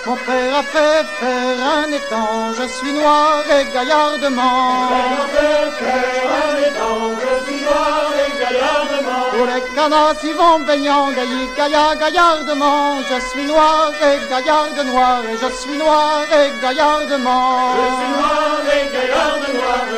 Mon père a fait faire un étang, je suis noir et gaillardement. Mon père a fait faire un étang, je suis noir et gaillardement. Tous les canards s'y vont baignant, gaillardement. Je suis noir et gaillarde noir, et je suis noir et gaillardement. Je suis noir et gaillarde noir.